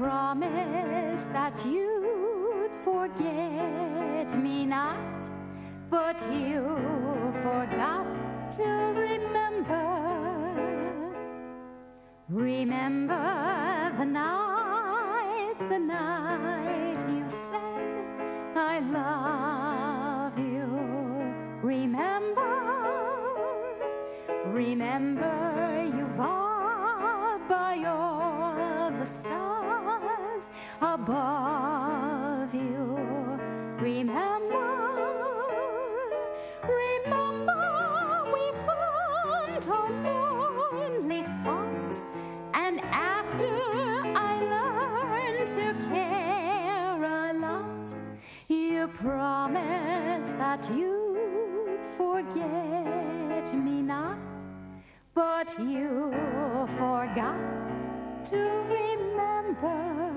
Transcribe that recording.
promised that you'd forget me not, but you forgot to remember. Remember the night you said I love you. Remember you vowed by all the stars above you. Remember we found a lonely spot, and after I learned to care a lot, you promised that you'd forget me not, but you forgot to remember.